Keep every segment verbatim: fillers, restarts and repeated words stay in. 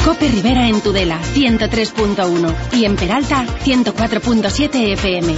Cope Rivera en Tudela, ciento tres punto uno. Y en Peralta, ciento cuatro punto siete F M.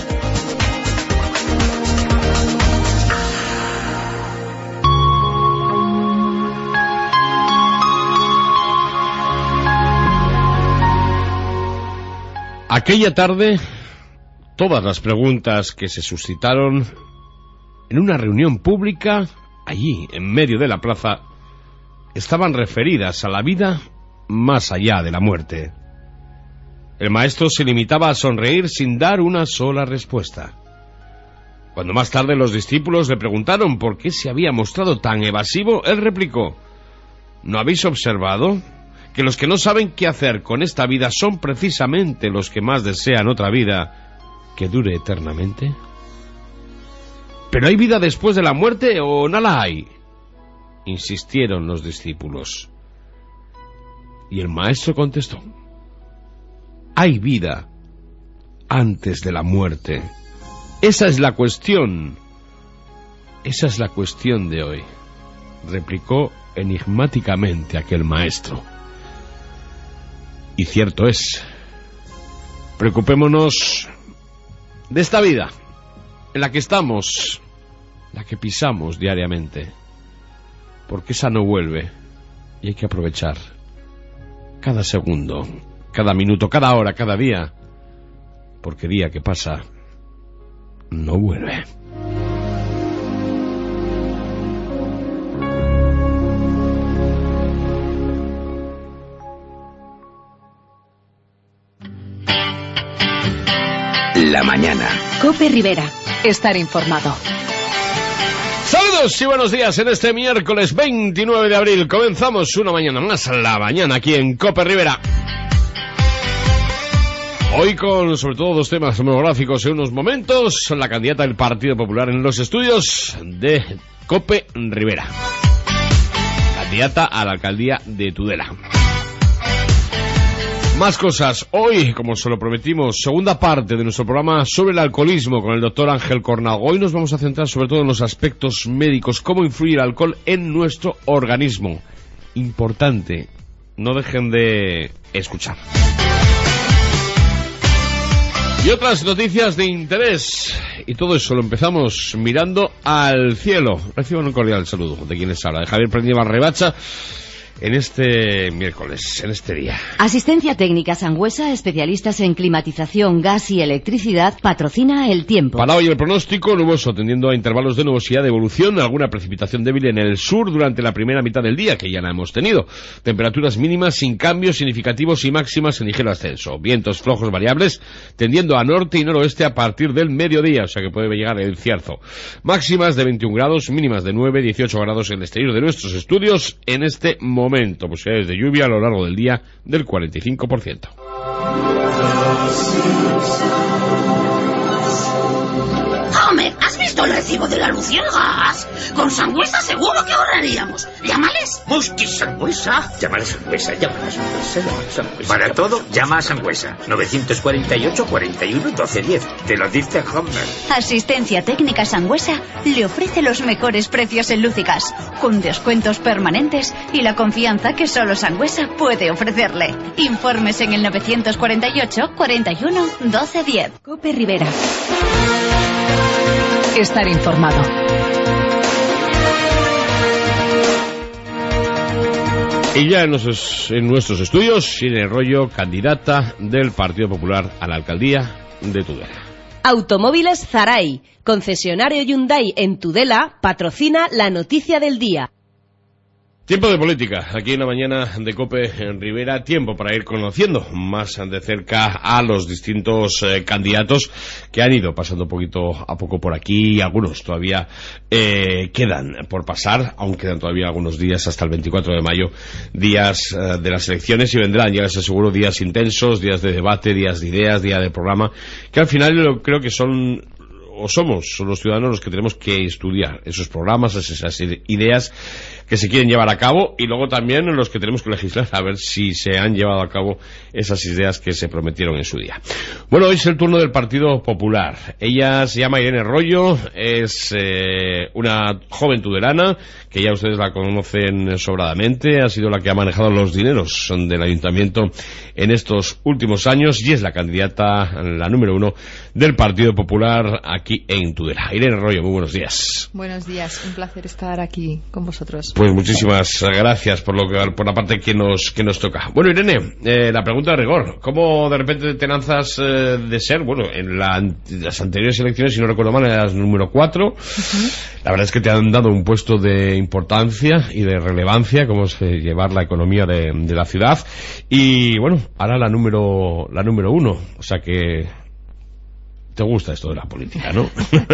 Aquella tarde, todas las preguntas que se suscitaron en una reunión pública, allí, en medio de la plaza, estaban referidas a la vida más allá de la muerte. El maestro se limitaba a sonreír sin dar una sola respuesta. Cuando más tarde los discípulos le preguntaron por qué se había mostrado tan evasivo, él replicó: ¿no habéis observado que los que no saben qué hacer con esta vida son precisamente los que más desean otra vida que dure eternamente? ¿Pero hay vida después de la muerte o no la hay?, insistieron los discípulos. Y el maestro contestó: hay vida antes de la muerte. Esa es la cuestión. Esa es la cuestión de hoy, replicó enigmáticamente aquel maestro. Y cierto es. Preocupémonos de esta vida en la que estamos, la que pisamos diariamente, porque esa no vuelve y hay que aprovechar cada segundo, cada minuto, cada hora, cada día, porque día que pasa no vuelve. La mañana. Cope Rivera. Estar informado. Saludos y buenos días en este miércoles veintinueve de abril. Comenzamos una mañana más, la mañana aquí en Cope Rivera. Hoy con sobre todo dos temas monográficos en unos momentos. La candidata del Partido Popular en los estudios de Cope Rivera, candidata a la alcaldía de Tudela. Más cosas. Hoy, como se lo prometimos, segunda parte de nuestro programa sobre el alcoholismo con el doctor Ángel Cornago. Hoy nos vamos a centrar sobre todo en los aspectos médicos, cómo influye el alcohol en nuestro organismo. Importante, no dejen de escuchar. Y otras noticias de interés. Y todo eso lo empezamos mirando al cielo. Reciban un cordial saludo de quienes habla, de Javier Prendieva Rebacha, en este miércoles, en este día. Asistencia Técnica Sangüesa, especialistas en climatización, gas y electricidad, patrocina el tiempo. Para hoy el pronóstico nuboso, tendiendo a intervalos de nubosidad de evolución, alguna precipitación débil en el sur durante la primera mitad del día, que ya la hemos tenido. Temperaturas mínimas sin cambios significativos y máximas en ligero ascenso. Vientos flojos variables, tendiendo a norte y noroeste a partir del mediodía, o sea que puede llegar el cierzo. Máximas de veintiún grados, mínimas de nueve, dieciocho grados en el exterior de nuestros estudios en este momento. Momento, posibilidades de lluvia a lo largo del día del cuarenta y cinco por ciento. Homer, ¿has visto el recibo de la luz y el gas? Con Sangüesa seguro que ahorraríamos. Llámales. Hostia, Sangüesa. Llama a Sangüesa, llama a Sangüesa, llama a Sangüesa. Para todo, llama a Sangüesa. novecientos cuarenta y ocho, cuarenta y uno, doce, diez. Te lo dice Homer. Asistencia Técnica Sangüesa le ofrece los mejores precios en luz y gas, con descuentos permanentes y la confianza que solo Sangüesa puede ofrecerle. Informes en el novecientos cuarenta y ocho, cuarenta y uno, doce, diez. Cope Rivera. Estar informado. Y ya en nuestros, en nuestros estudios, Irene Rollo, candidata del Partido Popular a la alcaldía de Tudela. Automóviles Zaray, concesionario Hyundai en Tudela, patrocina la noticia del día. Tiempo de política, aquí en la mañana de Cope en Rivera, tiempo para ir conociendo más de cerca a los distintos eh, candidatos que han ido pasando poquito a poco por aquí, y algunos todavía eh, quedan por pasar, aún quedan todavía algunos días hasta el veinticuatro de mayo, días eh, de las elecciones, y vendrán, ya les aseguro, días intensos, días de debate, días de ideas, día de programa, que al final creo que son o somos los ciudadanos los que tenemos que estudiar esos programas, esas ideas que se quieren llevar a cabo, y luego también los que tenemos que legislar a ver si se han llevado a cabo esas ideas que se prometieron en su día. Bueno, hoy es el turno del Partido Popular. Ella se llama Irene Royo, es eh, una joven tudelana que ya ustedes la conocen sobradamente, ha sido la que ha manejado los dineros del ayuntamiento en estos últimos años y es la candidata, la número uno del Partido Popular aquí en Tudela. Irene Royo, muy buenos días. Buenos días, un placer estar aquí con vosotros. Pues muchísimas gracias por lo que, por la parte que nos que nos toca. Bueno, Irene, eh, la pregunta de rigor, ¿cómo de repente te lanzas eh, de ser, bueno, en la, las anteriores elecciones, si no recuerdo mal, eras número cuatro? Uh-huh. La verdad es que te han dado un puesto de importancia y de relevancia, como es eh, llevar la economía de, de la ciudad, y bueno, ahora la número la número uno, o sea que te gusta esto de la política, ¿no?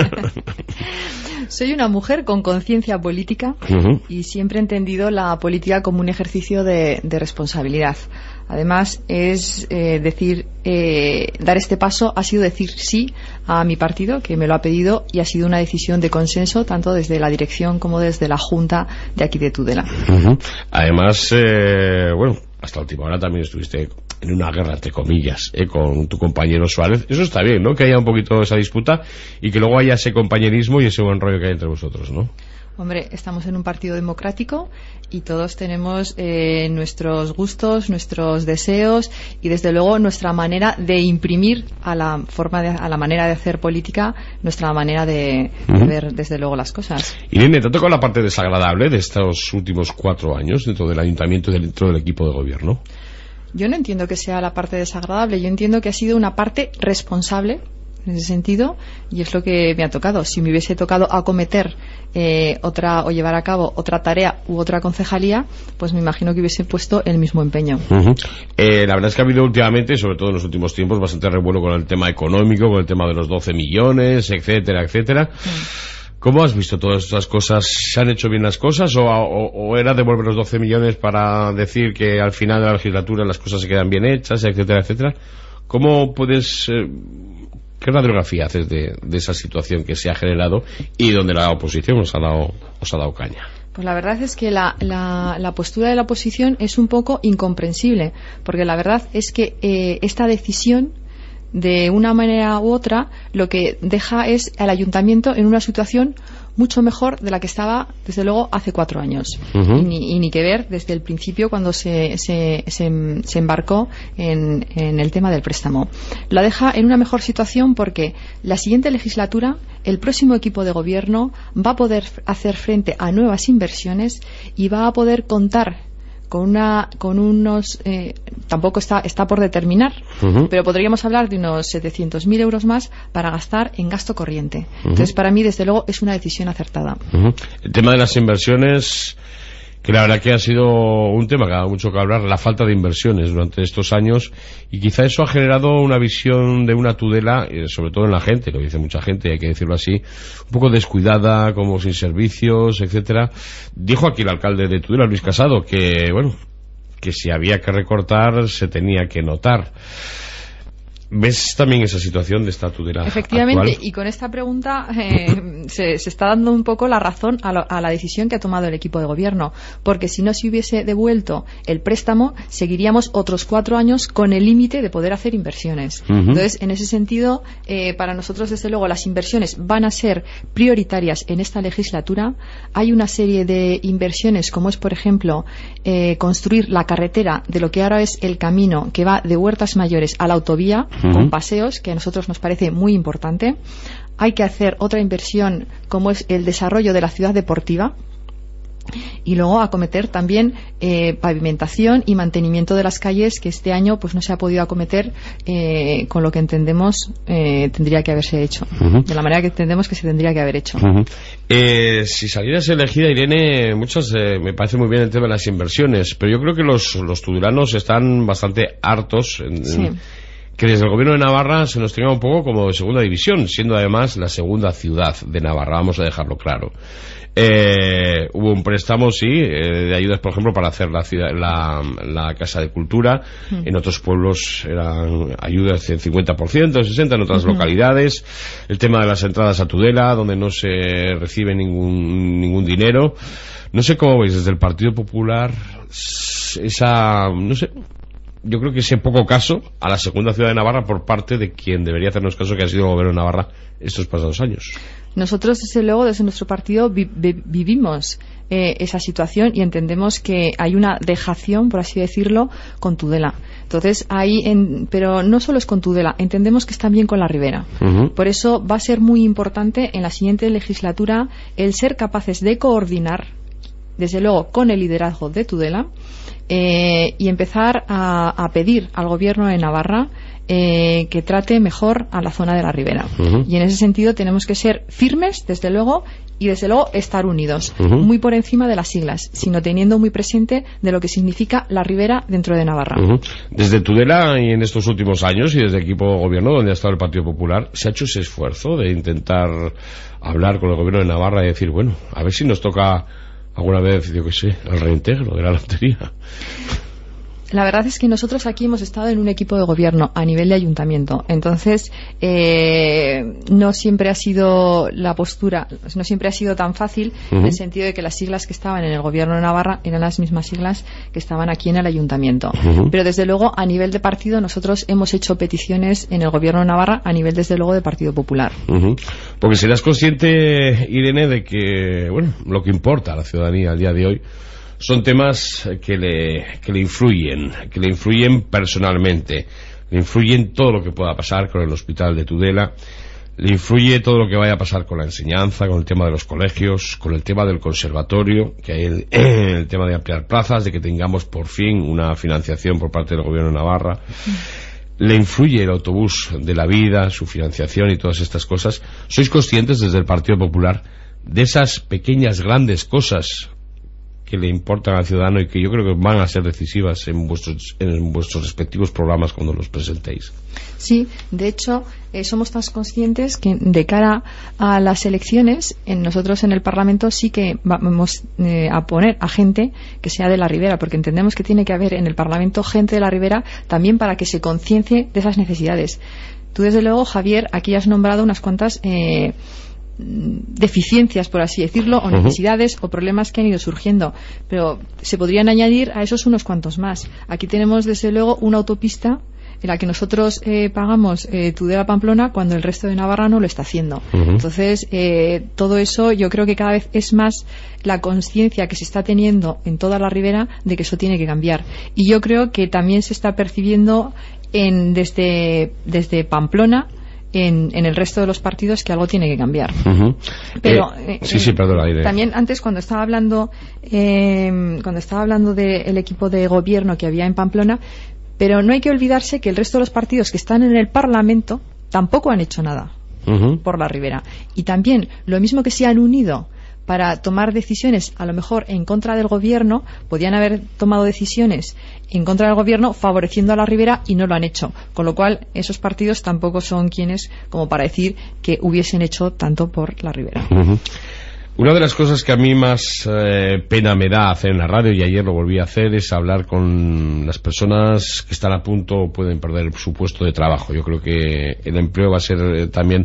Soy una mujer con conciencia política uh-huh. y siempre he entendido la política como un ejercicio de, de responsabilidad. Además, es eh, decir, eh, dar este paso ha sido decir sí a mi partido, que me lo ha pedido, y ha sido una decisión de consenso, tanto desde la dirección como desde la Junta de aquí de Tudela. Uh-huh. Además, eh, bueno, hasta la última hora también estuviste en una guerra, entre comillas, eh, con tu compañero Suárez. Eso está bien, ¿no? Que haya un poquito esa disputa y que luego haya ese compañerismo y ese buen rollo que hay entre vosotros, ¿no? Hombre, estamos en un partido democrático y todos tenemos eh, nuestros gustos, nuestros deseos y desde luego nuestra manera de imprimir a la forma de, a la manera de hacer política, nuestra manera de, uh-huh. de ver desde luego las cosas. Irene, ¿te ha tocado la parte desagradable de estos últimos cuatro años dentro del ayuntamiento y dentro del equipo de gobierno? Yo no entiendo que sea la parte desagradable, yo entiendo que ha sido una parte responsable en ese sentido y es lo que me ha tocado. Si me hubiese tocado acometer eh, otra o llevar a cabo otra tarea u otra concejalía, pues me imagino que hubiese puesto el mismo empeño. Uh-huh. eh, la verdad es que ha habido últimamente, sobre todo en los últimos tiempos, bastante revuelo con el tema económico, con el tema de los doce millones, etcétera, etcétera. Uh-huh. ¿Cómo has visto todas estas cosas? ¿Se han hecho bien las cosas o, o, o era devolver los doce millones para decir que al final de la legislatura las cosas se quedan bien hechas, etcétera, etcétera? ¿Cómo puedes... Eh, ¿Qué radiografía haces de, de esa situación que se ha generado y donde la oposición os ha dado, os ha dado caña? Pues la verdad es que la, la, la postura de la oposición es un poco incomprensible, porque la verdad es que eh, esta decisión, de una manera u otra, lo que deja es al ayuntamiento en una situación mucho mejor de la que estaba, desde luego, hace cuatro años. Uh-huh. Y, ni, y ni que ver desde el principio cuando se, se, se, se embarcó en, en el tema del préstamo. La deja en una mejor situación porque la siguiente legislatura, el próximo equipo de gobierno va a poder hacer frente a nuevas inversiones y va a poder contar con una con unos eh, tampoco está está por determinar, uh-huh. pero podríamos hablar de unos setecientos mil euros más para gastar en gasto corriente. Uh-huh. Entonces, para mí, desde luego, es una decisión acertada. Uh-huh. El tema de las inversiones, que la verdad que ha sido un tema que ha dado mucho que hablar, la falta de inversiones durante estos años, y quizá eso ha generado una visión de una Tudela, sobre todo en la gente, lo dice mucha gente, hay que decirlo así, un poco descuidada, como sin servicios, etcétera. Dijo aquí el alcalde de Tudela, Luis Casado, que bueno, que si había que recortar se tenía que notar. ¿Ves también esa situación de esta Tudela Efectivamente, actual? Y con esta pregunta eh, se, se está dando un poco la razón a, lo, a la decisión que ha tomado el equipo de gobierno, porque si no se hubiese devuelto el préstamo, seguiríamos otros cuatro años con el límite de poder hacer inversiones. Uh-huh. Entonces, en ese sentido, eh, para nosotros, desde luego, las inversiones van a ser prioritarias en esta legislatura. Hay una serie de inversiones, como es, por ejemplo, eh, construir la carretera de lo que ahora es el camino que va de Huertas Mayores a la autovía, uh-huh. con paseos, que a nosotros nos parece muy importante. Hay que hacer otra inversión como es el desarrollo de la ciudad deportiva y luego acometer también eh, pavimentación y mantenimiento de las calles, que este año pues no se ha podido acometer eh, con lo que entendemos eh, tendría que haberse hecho, uh-huh. de la manera que entendemos que se tendría que haber hecho. Uh-huh. eh, si salieras elegida, Irene, muchas eh, me parece muy bien el tema de las inversiones, pero yo creo que los, los tudelanos están bastante hartos en, sí. en que desde el gobierno de Navarra se nos tenga un poco como de segunda división, siendo además la segunda ciudad de Navarra, vamos a dejarlo claro. Eh, hubo un préstamo, sí, eh, de ayudas, por ejemplo, para hacer la, ciudad, la, la Casa de Cultura. Mm. En otros pueblos eran ayudas del cincuenta por ciento, sesenta por ciento, en otras uh-huh. localidades. El tema de las entradas a Tudela, donde no se recibe ningún, ningún dinero. No sé cómo veis desde el Partido Popular esa, no sé, yo creo que ese poco caso a la segunda ciudad de Navarra por parte de quien debería hacernos caso, que ha sido el gobierno de Navarra estos pasados años. Nosotros, desde luego, desde nuestro partido vi- vi- vivimos eh, esa situación y entendemos que hay una dejación, por así decirlo, con Tudela. Entonces, ahí, en, pero no solo es con Tudela, entendemos que es también con la Ribera. Uh-huh. Por eso va a ser muy importante en la siguiente legislatura el ser capaces de coordinar, desde luego, con el liderazgo de Tudela, eh, y empezar a, a pedir al gobierno de Navarra Eh, que trate mejor a la zona de la Ribera. Uh-huh. Y en ese sentido tenemos que ser firmes, desde luego, y desde luego estar unidos, uh-huh. muy por encima de las siglas, sino teniendo muy presente de lo que significa la Ribera dentro de Navarra. Uh-huh. Desde Tudela y en estos últimos años, y desde el equipo de gobierno donde ha estado el Partido Popular, se ha hecho ese esfuerzo de intentar hablar con el gobierno de Navarra y decir, bueno, a ver si nos toca alguna vez, yo qué sé, el reintegro de la lotería. La verdad es que nosotros aquí hemos estado en un equipo de gobierno a nivel de ayuntamiento. Entonces, eh, no siempre ha sido la postura, no siempre ha sido tan fácil, uh-huh. en el sentido de que las siglas que estaban en el gobierno de Navarra eran las mismas siglas que estaban aquí en el ayuntamiento. Uh-huh. Pero desde luego, a nivel de partido, nosotros hemos hecho peticiones en el gobierno de Navarra a nivel, desde luego, de Partido Popular. Uh-huh. Porque serás consciente, Irene, de que, bueno, lo que importa a la ciudadanía al día de hoy son temas que le, que le influyen, que le influyen personalmente, le influyen todo lo que pueda pasar con el hospital de Tudela, le influye todo lo que vaya a pasar con la enseñanza, con el tema de los colegios, con el tema del conservatorio, que hay el, el tema de ampliar plazas, de que tengamos por fin una financiación por parte del gobierno de Navarra. Le influye el autobús de la vida, su financiación y todas estas cosas. ¿Sois conscientes desde el Partido Popular de esas pequeñas, grandes cosas que le importan al ciudadano y que yo creo que van a ser decisivas en vuestros, en vuestros respectivos programas cuando los presentéis? Sí, de hecho, eh, somos tan conscientes que de cara a las elecciones, en nosotros en el Parlamento sí que vamos eh, a poner a gente que sea de la Ribera, porque entendemos que tiene que haber en el Parlamento gente de la Ribera también para que se conciencie de esas necesidades. Tú, desde luego, Javier, aquí has nombrado unas cuantas eh, deficiencias, por así decirlo, o necesidades uh-huh. o problemas que han ido surgiendo, pero se podrían añadir a esos unos cuantos más. Aquí tenemos, desde luego, una autopista en la que nosotros eh, pagamos eh, Tudela-Pamplona cuando el resto de Navarra no lo está haciendo. Uh-huh. Entonces, eh, todo eso yo creo que cada vez es más la conciencia que se está teniendo en toda la Ribera de que eso tiene que cambiar. Y yo creo que también se está percibiendo en, desde, desde Pamplona En, en el resto de los partidos que algo tiene que cambiar. Uh-huh. Pero eh, sí, sí, perdona, eh, también antes cuando estaba hablando eh, cuando estaba hablando del equipo de gobierno que había en Pamplona, pero no hay que olvidarse que el resto de los partidos que están en el Parlamento tampoco han hecho nada uh-huh. por la Ribera, y también lo mismo que se han unido para tomar decisiones a lo mejor en contra del gobierno, podían haber tomado decisiones en contra del gobierno favoreciendo a la Ribera y no lo han hecho, con lo cual esos partidos tampoco son quienes como para decir que hubiesen hecho tanto por la Ribera. Uh-huh. Una de las cosas que a mí más eh, pena me da hacer en la radio, y ayer lo volví a hacer, es hablar con las personas que están a punto o pueden perder su puesto de trabajo. Yo creo que el empleo va a ser eh, también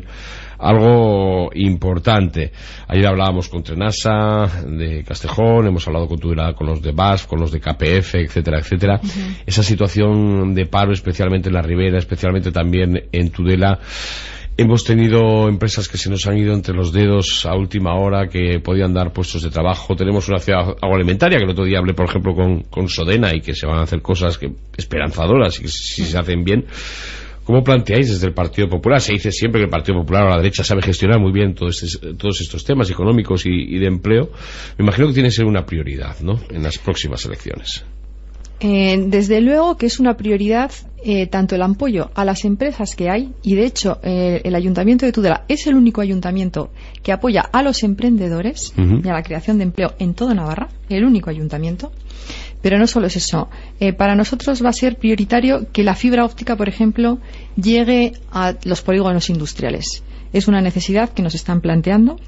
algo importante. Ayer hablábamos con Trenasa de Castejón, hemos hablado con Tudela, con los de B A S F, con los de K P F, etcétera, etcétera. Uh-huh. Esa situación de paro, especialmente en la Ribera, especialmente también en Tudela. Hemos tenido empresas que se nos han ido entre los dedos a última hora, que podían dar puestos de trabajo. Tenemos una ciudad agroalimentaria, que el otro día hablé, por ejemplo, con, con Sodena, y que se van a hacer cosas que esperanzadoras y que si se hacen bien. ¿Cómo planteáis desde el Partido Popular? Se dice siempre que el Partido Popular o la derecha sabe gestionar muy bien todo este, todos estos temas económicos y, y de empleo. Me imagino que tiene que ser una prioridad, ¿no?, en las próximas elecciones. Eh, desde luego que es una prioridad eh, tanto el apoyo a las empresas que hay, y de hecho eh, el Ayuntamiento de Tudela es el único ayuntamiento que apoya a los emprendedores uh-huh. y a la creación de empleo en toda Navarra, el único ayuntamiento. Pero no solo es eso. Eh, para nosotros va a ser prioritario que la fibra óptica, por ejemplo, llegue a los polígonos industriales. Es una necesidad que nos están planteando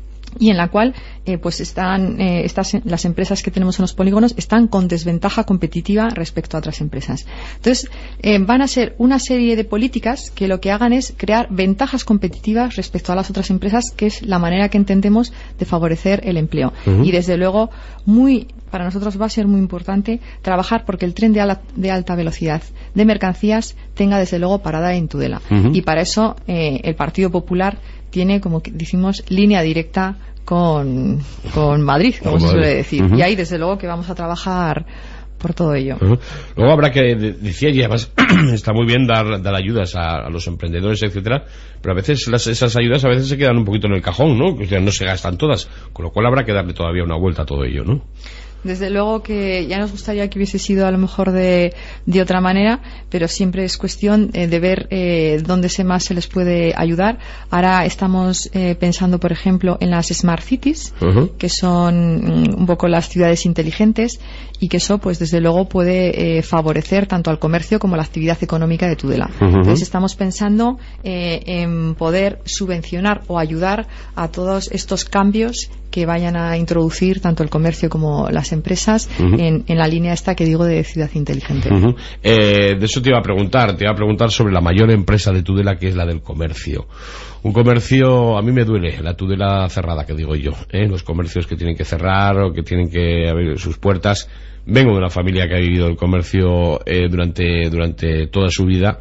y en la cual eh, pues están eh, estas las empresas que tenemos en los polígonos están con desventaja competitiva respecto a otras empresas. Entonces eh, van a ser una serie de políticas que lo que hagan es crear ventajas competitivas respecto a las otras empresas, que es la manera que entendemos de favorecer el empleo. Uh-huh. Y desde luego muy para nosotros va a ser muy importante trabajar porque el tren de, ala, de alta velocidad de mercancías tenga desde luego parada en Tudela. Uh-huh. Y para eso eh, el Partido Popular tiene, como decimos, línea directa con, con Madrid, como se suele decir. Uh-huh. Y ahí, desde luego, que vamos a trabajar por todo ello. Uh-huh. Luego habrá que, decía, y además está muy bien dar, dar ayudas a, a los emprendedores, etcétera, pero a veces las, esas ayudas a veces se quedan un poquito en el cajón, ¿no? O sea, no se gastan todas, con lo cual habrá que darle todavía una vuelta a todo ello, ¿no? Desde luego que ya nos gustaría que hubiese sido a lo mejor de, de otra manera, pero siempre es cuestión eh, de ver eh, dónde se más se les puede ayudar. Ahora estamos eh, pensando, por ejemplo, en las Smart Cities, uh-huh. que son mm, un poco las ciudades inteligentes, y que eso, pues desde luego, puede eh, favorecer tanto al comercio como a la actividad económica de Tudela. Uh-huh. Entonces estamos pensando eh, en poder subvencionar o ayudar a todos estos cambios que vayan a introducir tanto el comercio como las empresas uh-huh. en, en la línea esta que digo de ciudad inteligente. Uh-huh. Eh, de eso te iba a preguntar, te iba a preguntar sobre la mayor empresa de Tudela, que es la del comercio. Un comercio, a mí me duele la Tudela cerrada, que digo yo, ¿eh? Los comercios que tienen que cerrar o que tienen que abrir sus puertas. Vengo de una familia que ha vivido el comercio eh, durante, durante toda su vida.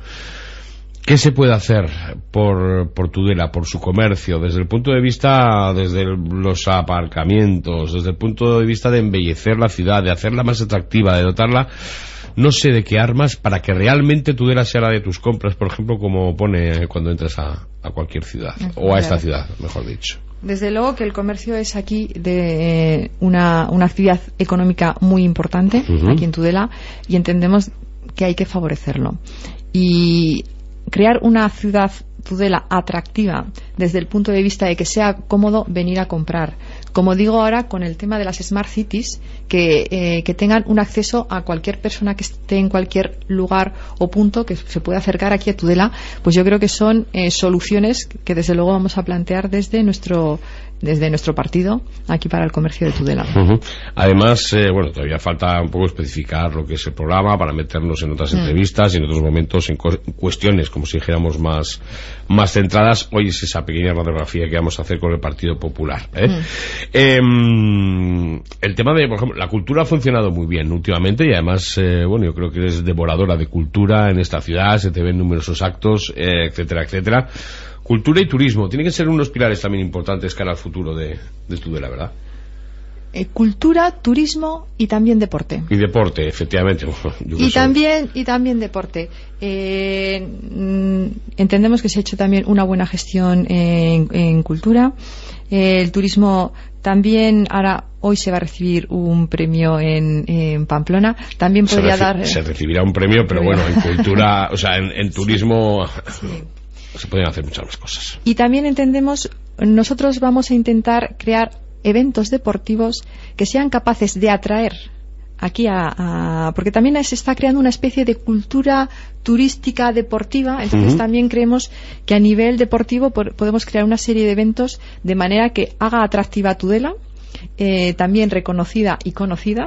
¿Qué se puede hacer por, por Tudela, por su comercio, desde el punto de vista, desde el, los aparcamientos, desde el punto de vista de embellecer la ciudad, de hacerla más atractiva, de dotarla, no sé de qué armas, para que realmente Tudela sea la de tus compras, por ejemplo, como pone cuando entras a, a cualquier ciudad, o a esta ciudad, mejor dicho? Desde luego que el comercio es aquí de una, una actividad económica muy importante, uh-huh. aquí en Tudela, y entendemos que hay que favorecerlo. Y crear una ciudad Tudela atractiva desde el punto de vista de que sea cómodo venir a comprar. Como digo ahora con el tema de las Smart Cities, que, eh, que tengan un acceso a cualquier persona que esté en cualquier lugar o punto que se pueda acercar aquí a Tudela, pues yo creo que son eh, soluciones que desde luego vamos a plantear desde nuestro desde nuestro partido aquí para el comercio de Tudela. Uh-huh. Además, eh, bueno, todavía falta un poco especificar lo que es el programa para meternos en otras mm. entrevistas y en otros momentos en co- cuestiones, como si dijéramos, más, más centradas. Hoy es esa pequeña radiografía que vamos a hacer con el Partido Popular, ¿eh? Mm. Eh, el tema de, por ejemplo, la cultura ha funcionado muy bien últimamente y además, eh, bueno, yo creo que eres devoradora de cultura en esta ciudad, se te ven numerosos actos, eh, etcétera, etcétera. Cultura y turismo tienen que ser unos pilares también importantes cara al futuro de, de Tudela, ¿verdad? Eh, cultura, turismo y también deporte. Y deporte, efectivamente. Yo y también y también deporte. Eh, mm, entendemos que se ha hecho también una buena gestión en, en cultura. Eh, el turismo también ahora hoy se va a recibir un premio en, en Pamplona. También podría se reci- dar. Se recibirá un premio, pero bueno, en cultura, o sea, en, en turismo. Sí. Sí. Se pueden hacer muchas más cosas. Y también entendemos, nosotros vamos a intentar crear eventos deportivos que sean capaces de atraer aquí a, a porque también se está creando una especie de cultura turística deportiva, entonces uh-huh. también creemos que a nivel deportivo por, podemos crear una serie de eventos de manera que haga atractiva a Tudela, eh, también reconocida y conocida,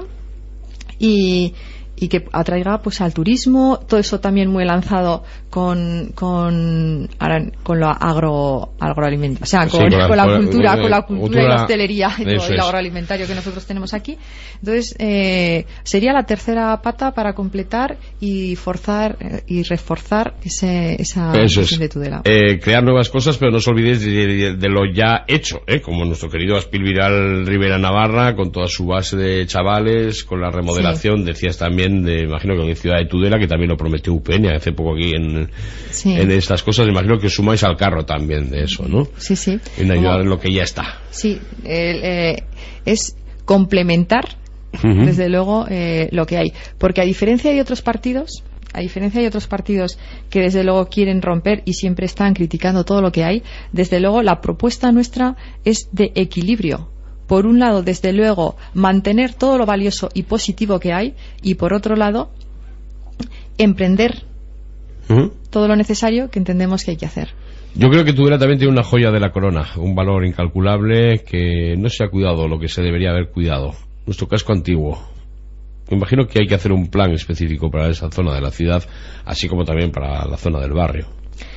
y y que atraiga pues al turismo, todo eso también muy lanzado con con con lo agro agroalimentario, o sea, con, sí, con, la, con la cultura, con, con la cultura, cultura y la hostelería y todo el agroalimentario que nosotros tenemos aquí. Entonces, eh, sería la tercera pata para completar y forzar eh, y reforzar ese, esa visión de Tudela. Eh, crear nuevas cosas, pero no os olvidéis de, de, de lo ya hecho, ¿eh? Como nuestro querido Aspil Viral Rivera Navarra, con toda su base de chavales, con la remodelación, sí. Decías también de, imagino que en Ciudad de Tudela, que también lo prometió U P N hace poco aquí en, sí. en estas cosas, imagino que os sumáis al carro también de eso, ¿no? Sí, sí. En ayudar Como, en lo que ya está. Sí, el, eh, es complementar, uh-huh. desde luego, eh, lo que hay. Porque a diferencia de otros partidos, a diferencia de otros partidos que desde luego quieren romper y siempre están criticando todo lo que hay, desde luego la propuesta nuestra es de equilibrio. por un lado, desde luego, mantener todo lo valioso y positivo que hay, y por otro lado, emprender uh-huh. todo lo necesario que entendemos que hay que hacer. Yo creo que Tudela también tiene una joya de la corona, un valor incalculable que no se ha cuidado lo que se debería haber cuidado. Nuestro casco antiguo. Me imagino que hay que hacer un plan específico para esa zona de la ciudad, así como también para la zona del barrio.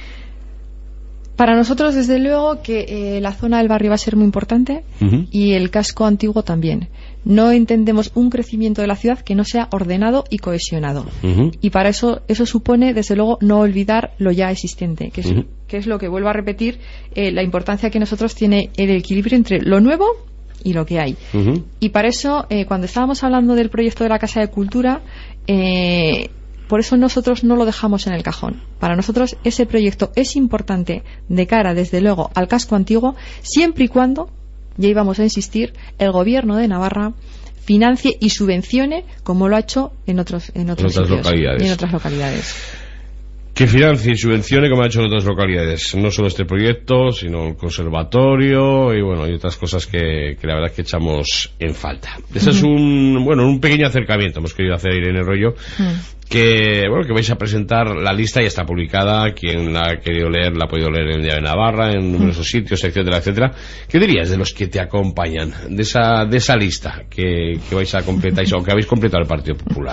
Para nosotros, desde luego, que eh, la zona del barrio va a ser muy importante uh-huh. y el casco antiguo también. No entendemos un crecimiento de la ciudad que no sea ordenado y cohesionado. Uh-huh. Y para eso, eso supone, desde luego, no olvidar lo ya existente, que es, uh-huh. que es lo que vuelvo a repetir, eh, la importancia que nosotros tiene el equilibrio entre lo nuevo y lo que hay. Uh-huh. Y para eso, eh, cuando estábamos hablando del proyecto de la Casa de Cultura, eh, por eso nosotros no lo dejamos en el cajón. Para nosotros ese proyecto es importante de cara, desde luego, al casco antiguo, siempre y cuando, ya íbamos a insistir, el Gobierno de Navarra financie y subvencione como lo ha hecho en otros en otros en otras sitios, localidades. Y en otras localidades. Que financie y subvencione como ha hecho en otras localidades, no solo este proyecto, sino el conservatorio y bueno, y otras cosas que, que la verdad es que echamos en falta. Ese uh-huh. es un bueno un pequeño acercamiento hemos querido hacer, Irene Royo, uh-huh. que bueno que vais a presentar. La lista ya está publicada, quien la ha querido leer la ha podido leer en el Diario de Navarra, en numerosos uh-huh. sitios, etcétera, etcétera. ¿Qué dirías de los que te acompañan, de esa de esa lista que, que vais a completar o que habéis completado el Partido Popular?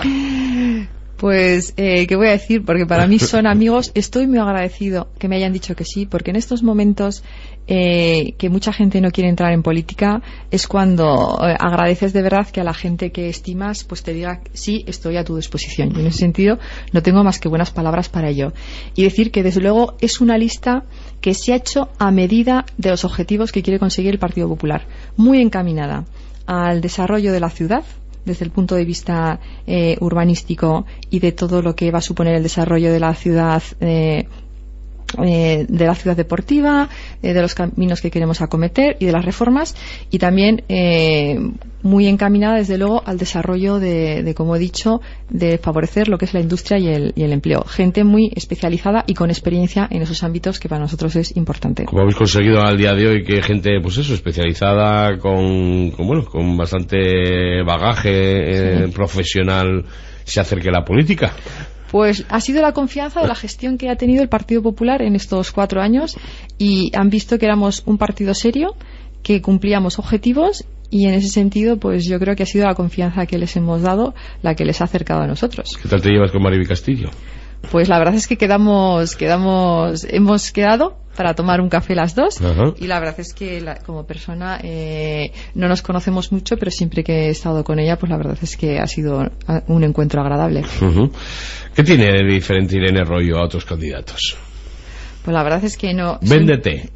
Pues, eh, ¿qué voy a decir? Porque para mí son amigos. Estoy muy agradecido que me hayan dicho que sí, porque en estos momentos eh, que mucha gente no quiere entrar en política es cuando eh, agradeces de verdad que a la gente que estimas pues te diga sí, estoy a tu disposición. Y en ese sentido no tengo más que buenas palabras para ello. Y decir que desde luego es una lista que se ha hecho a medida de los objetivos que quiere conseguir el Partido Popular, muy encaminada al desarrollo de la ciudad, desde el punto de vista eh, urbanístico y de todo lo que va a suponer el desarrollo de la ciudad eh, eh, de la ciudad deportiva, eh, de los caminos que queremos acometer y de las reformas, y también eh, muy encaminada desde luego al desarrollo de, de, como he dicho, de favorecer lo que es la industria y el, y el empleo. Gente muy especializada y con experiencia en esos ámbitos que para nosotros es importante. Como habéis conseguido al día de hoy que gente, pues eso, especializada con, con bueno, con bastante bagaje eh, sí. profesional se acerque a la política? Pues ha sido la confianza de la gestión que ha tenido el Partido Popular en estos cuatro años, y han visto que éramos un partido serio, que cumplíamos objetivos, y en ese sentido pues yo creo que ha sido la confianza que les hemos dado la que les ha acercado a nosotros. ¿Qué tal te llevas con Mariby Castillo? Pues la verdad es que quedamos, quedamos, hemos quedado para tomar un café las dos. Ajá. Y la verdad es que la, como persona eh, no nos conocemos mucho, pero siempre que he estado con ella, pues la verdad es que ha sido un encuentro agradable. Uh-huh. ¿Qué tiene de diferente Irene Royo a otros candidatos? Pues la verdad es que no. Véndete.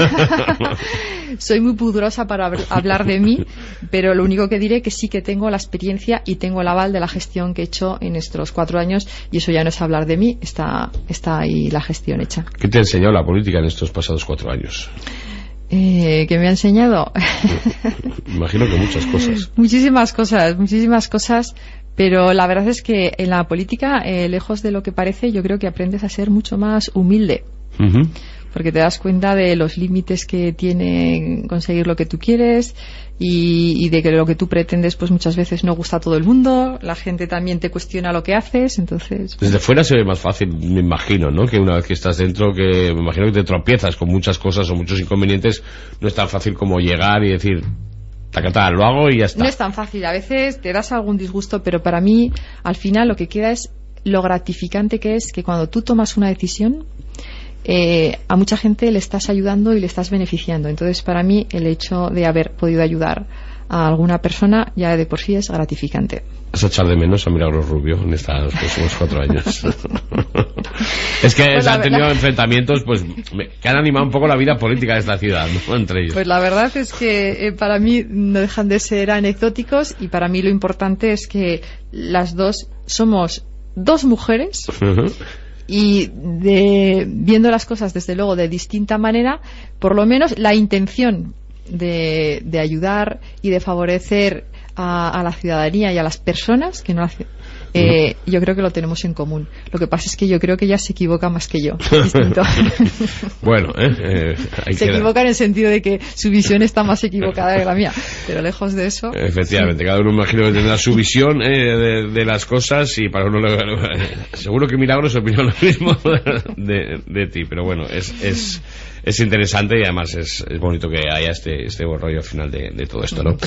Soy, soy muy pudorosa para hablar de mí, pero lo único que diré que sí que tengo la experiencia y tengo el aval de la gestión que he hecho en estos cuatro años, y eso ya no es hablar de mí, está, está ahí la gestión hecha. ¿Qué te ha enseñado la política en estos pasados cuatro años? Eh, ¿Qué me ha enseñado? Imagino que muchas cosas. Muchísimas cosas, muchísimas cosas. Pero la verdad es que en la política, eh, lejos de lo que parece, yo creo que aprendes a ser mucho más humilde. Uh-huh. Porque te das cuenta de los límites que tiene conseguir lo que tú quieres, y, y de que lo que tú pretendes pues muchas veces no gusta a todo el mundo, la gente también te cuestiona lo que haces, entonces... Desde fuera se ve más fácil, me imagino, ¿no? Que una vez que estás dentro, que me imagino que te tropiezas con muchas cosas o muchos inconvenientes, no es tan fácil como llegar y decir... Tacatá, lo hago y ya está. No es tan fácil, a veces te das algún disgusto, pero para mí al final lo que queda es lo gratificante que es que cuando tú tomas una decisión, eh, a mucha gente le estás ayudando y le estás beneficiando. Entonces para mí el hecho de haber podido ayudar a alguna persona ya de por sí es gratificante. Vas a echar de menos a Milagros Rubio en estos próximos cuatro años. Es que pues se han tenido verdad... enfrentamientos pues que han animado un poco la vida política de esta ciudad, ¿no? Entre ellos. Pues la verdad es que eh, para mí no dejan de ser anecdóticos, y para mí lo importante es que las dos somos dos mujeres. Uh-huh. Y de, viendo las cosas desde luego de distinta manera, por lo menos la intención de, de ayudar y de favorecer a, a la ciudadanía y a las personas que no hace. eh, yo creo que lo tenemos en común. Lo que pasa es que yo creo que ella se equivoca más que yo. Distinto. Bueno, eh, eh, ahí se queda. equivoca en el sentido de que su visión está más equivocada que la mía, pero lejos de eso. Efectivamente, sí. Cada uno imagino que tendrá su visión eh, de, de las cosas y para uno le, seguro que Milagros opina lo mismo de, de ti, pero bueno, es, es, es interesante y además es, es bonito que haya este, este buen rollo al final de, de todo esto, ¿no?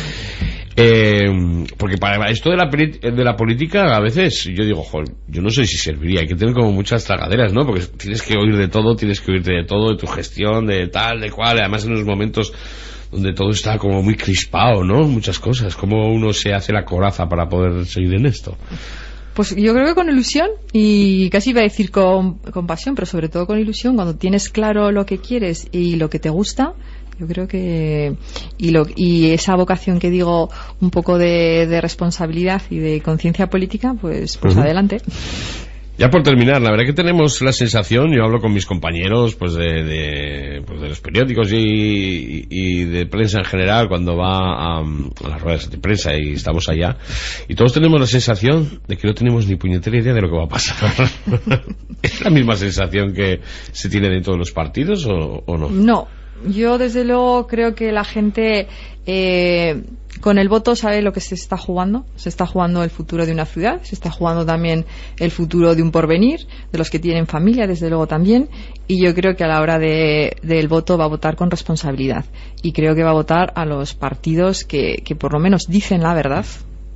Eh, porque para esto de la, de la política a veces yo digo, joder, yo no sé si serviría, hay que tener como muchas tragaderas, ¿no? Porque tienes que oír de todo, tienes que oírte de todo, de tu gestión, de tal, de cual, además en unos momentos donde todo está como muy crispado, ¿no? Muchas cosas, cómo uno se hace la coraza para poder seguir en esto. Pues yo creo que con ilusión, y casi iba a decir con, con pasión, pero sobre todo con ilusión, cuando tienes claro lo que quieres y lo que te gusta, yo creo que y, lo, y esa vocación que digo un poco de, de responsabilidad y de conciencia política, pues, pues uh-huh. adelante. Ya por terminar, la verdad que tenemos la sensación, yo hablo con mis compañeros pues de, de, pues de los periódicos y, y, y de prensa en general cuando va a, a las ruedas de prensa y estamos allá, y todos tenemos la sensación de que no tenemos ni puñetera idea de lo que va a pasar. ¿Es la misma sensación que se tiene dentro de los partidos o, o no? No, yo desde luego creo que la gente eh, con el voto sabe lo que se está jugando. Se está jugando el futuro de una ciudad, se está jugando también el futuro de un porvenir, de los que tienen familia, desde luego también, y yo creo que a la hora de, del voto va a votar con responsabilidad, y creo que va a votar a los partidos que, que por lo menos dicen la verdad,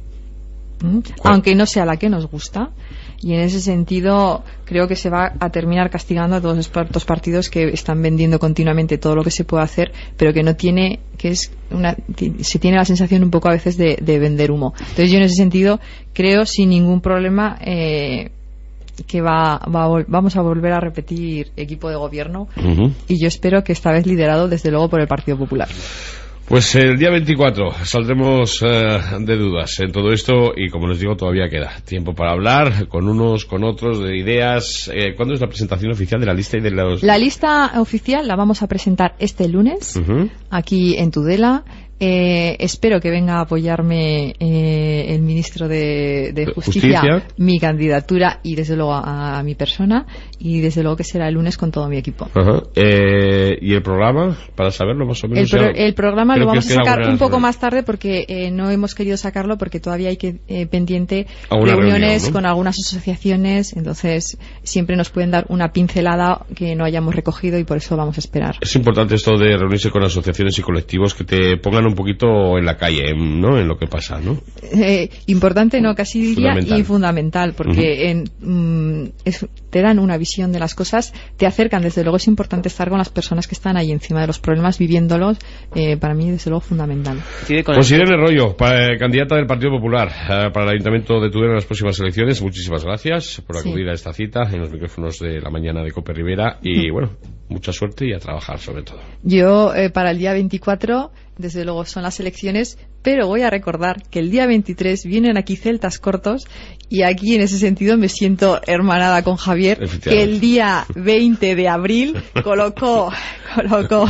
¿Mm? aunque no sea la que nos gusta. Y en ese sentido creo que se va a terminar castigando a todos estos partidos que están vendiendo continuamente todo lo que se puede hacer, pero que no tiene, que es una, se tiene la sensación un poco a veces de, de vender humo. Entonces yo en ese sentido creo sin ningún problema eh, que va, va a, vamos a volver a repetir equipo de gobierno, uh-huh. y yo espero que esta vez liderado desde luego por el Partido Popular. Pues el día veinticuatro saldremos eh, de dudas en todo esto y, como les digo, todavía queda tiempo para hablar con unos, con otros, de ideas. Eh, ¿Cuándo es la presentación oficial de la lista y de los...? La lista oficial la vamos a presentar este lunes, uh-huh. aquí en Tudela. Eh, espero que venga a apoyarme eh, el ministro de, de Justicia, Justicia, mi candidatura y desde luego a, a mi persona, y desde luego que será el lunes con todo mi equipo. Uh-huh. eh, ¿Y el programa? Para saberlo más o menos. El, pro, el programa lo vamos a sacar un poco más tarde porque eh, no hemos querido sacarlo porque todavía hay que eh, pendiente reuniones reunión, ¿no? con algunas asociaciones, entonces siempre nos pueden dar una pincelada que no hayamos recogido y por eso vamos a esperar. Es importante esto de reunirse con asociaciones y colectivos que te pongan un poquito en la calle, ¿no? En lo que pasa, ¿no? Eh, importante, no, casi diría, fundamental. Y fundamental, porque uh-huh. en, mm, es, te dan una visión de las cosas, te acercan, desde luego es importante estar con las personas que están ahí encima de los problemas, viviéndolos, eh, para mí desde luego fundamental. Pues Irene Royo, para, candidata del Partido Popular eh, para el Ayuntamiento de Tudela en las próximas elecciones, muchísimas gracias por acudir sí. a esta cita en los micrófonos de la mañana de Cope Rivera y uh-huh. bueno, mucha suerte y a trabajar sobre todo. Yo eh, para el día veinticuatro desde luego son las elecciones, pero voy a recordar que el día veintitrés vienen aquí Celtas Cortos y aquí en ese sentido me siento hermanada con Javier, que el día veinte de abril colocó, colocó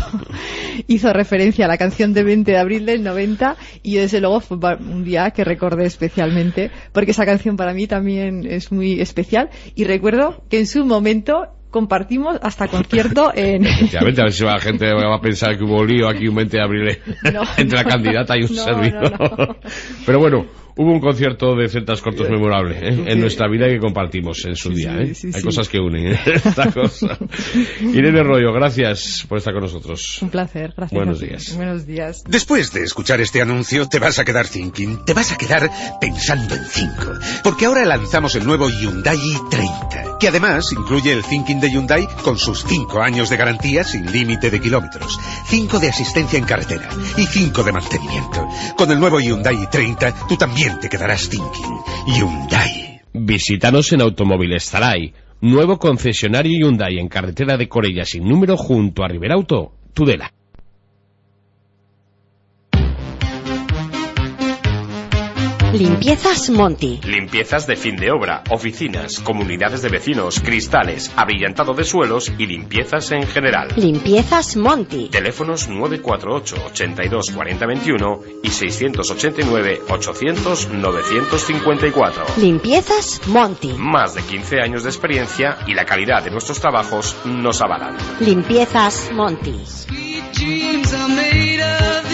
hizo referencia a la canción de veinte de abril del noventa y desde luego fue un día que recordé especialmente porque esa canción para mí también es muy especial y recuerdo que en su momento compartimos hasta concierto en... Efectivamente, a ver si la gente va a pensar que hubo lío aquí un veinte de abril no, entre no, la candidata y un no, servidor. No, no. Pero bueno, hubo un concierto de Celtas Cortos memorable ¿eh? sí. en nuestra vida que compartimos en su sí, día. ¿eh? Sí, sí, Hay sí. cosas que unen ¿eh? esta cosa. Irene Royo, gracias por estar con nosotros. Un placer, gracias. Buenos días. Buenos días. Después de escuchar este anuncio, te vas a quedar thinking, te vas a quedar pensando en cinco. Porque ahora lanzamos el nuevo Hyundai i treinta, que además incluye el thinking de Hyundai con sus cinco años de garantía sin límite de kilómetros, cinco de asistencia en carretera y cinco de mantenimiento. Con el nuevo Hyundai i treinta, tú también te quedarás thinking. Hyundai. Visítanos en Automóviles Zaray, nuevo concesionario Hyundai en carretera de Corella sin número junto a Riberauto, Tudela. Limpiezas Monty. Limpiezas de fin de obra, oficinas, comunidades de vecinos, cristales, abrillantado de suelos y limpiezas en general. Limpiezas Monty. Teléfonos nueve cuatro ocho, ochenta y dos, cuarenta, veintiuno y seiscientos ochenta y nueve, ochocientos, novecientos cincuenta y cuatro. Limpiezas Monty. Más de quince años de experiencia y la calidad de nuestros trabajos nos avalan. Limpiezas Monty. Dreams are made of